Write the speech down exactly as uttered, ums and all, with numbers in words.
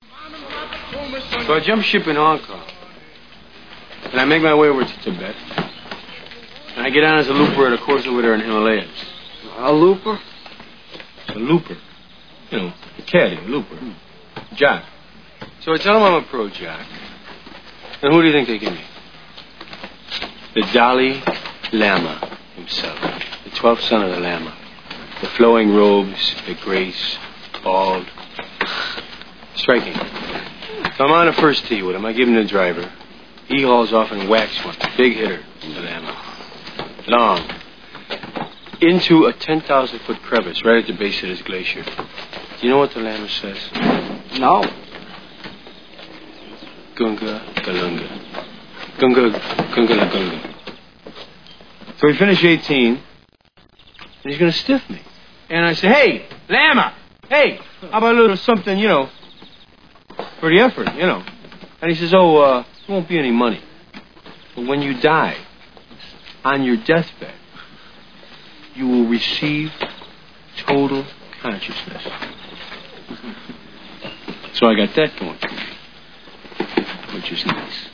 So I jump ship in Hong Kong. And I make my way over to Tibet. And I get on as a looper at a course over there in Himalayas. A looper? A looper. You know, a caddy, a looper. Jack. So I tell them I'm a pro Jack. And who do you think they give me? The Dalai Lama himself. The twelfth son of the Lama. The flowing robes, the grace, bald. Striking. So I'm on a first tee with him. I give him the driver. He hauls off and whacks one. Big hitter, the Lama. Long. Into a ten thousand foot crevice right at the base of this glacier. Do you know what the Lama says? No. Gunga Galunga. Gunga Gunga La Gunga. So we finish eighteen, and he's going to stiff me. And I say, hey, Lama, hey, how about a little something, you know, for the effort, you know. And he says, oh, uh, there won't be any money. But when you die, on your deathbed, you will receive total consciousness. So I got that going for me, which is nice.